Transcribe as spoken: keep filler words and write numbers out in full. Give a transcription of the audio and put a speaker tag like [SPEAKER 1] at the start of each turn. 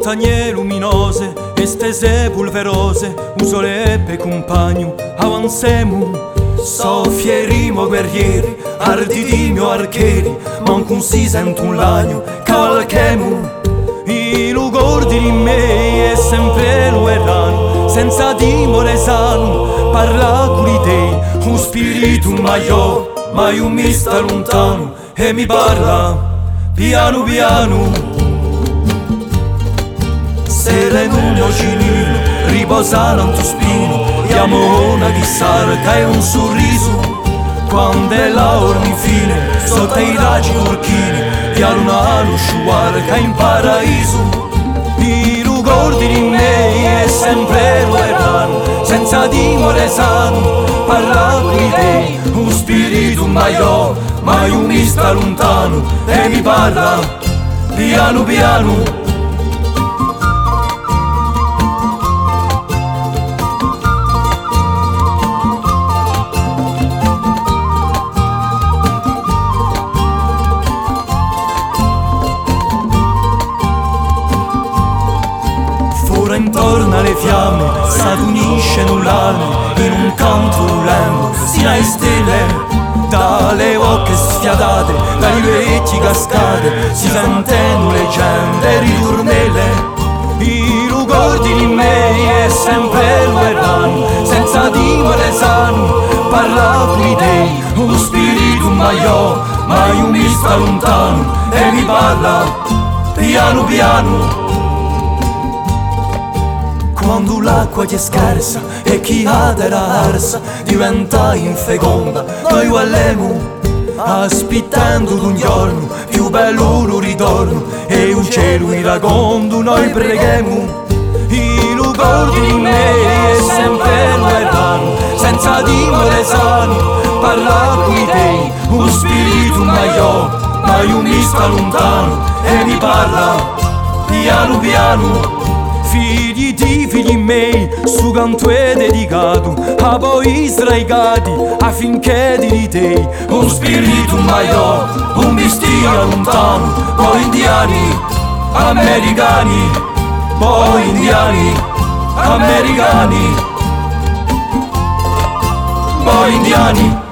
[SPEAKER 1] montagne luminose, estese polverose, un soleppe compagno, avanzemo. Soffierimo guerrieri, arditimo archeri, manco si sente un lagno, cavalchemo. I lugordi di me è sempre lo erano, senza timore sano, parla con te, un spirito maiò, ma io mi sta lontano e mi parla piano piano. Sereno cinino, riposa nel tuo spino, diamo una chissarca e un sorriso. Quando è l'ora infine, sotto i raggi turchini, piano una luce guarda in paradiso. I ricordi di me è sempre lo erano, senza timore sano, parla con te, un spirito maiò, ma io mi sta lontano e mi parla piano piano. Intorno alle fiamme s'adunisce null'anno in un canto lento, sino alle stelle. Dalle bocche sfiatate, dai vecchi cascate, si sentono leggende e ritornelle. I ricordi di me è sempre lo erano, senza timore sano, parla con te, uno spirito maiò, ma io mi sta lontano e mi parla piano piano. Quando l'acqua ti è scarsa e chi ha della arsa diventa infeconda, noi guallemo aspettando d'un giorno più bello lo ritorno e un cielo iragondo noi preghiamo. I ricordi di me è sempre lo erano, senza timore sano, parla con te, un spirito maiò, ma io mi sta lontano e mi parla piano piano. Figli di figli miei, su canto è dedicato a voi sdraicati affinché di te un spirito maiò, un mistero lontano, voi indiani, americani, voi indiani, americani, voi indiani.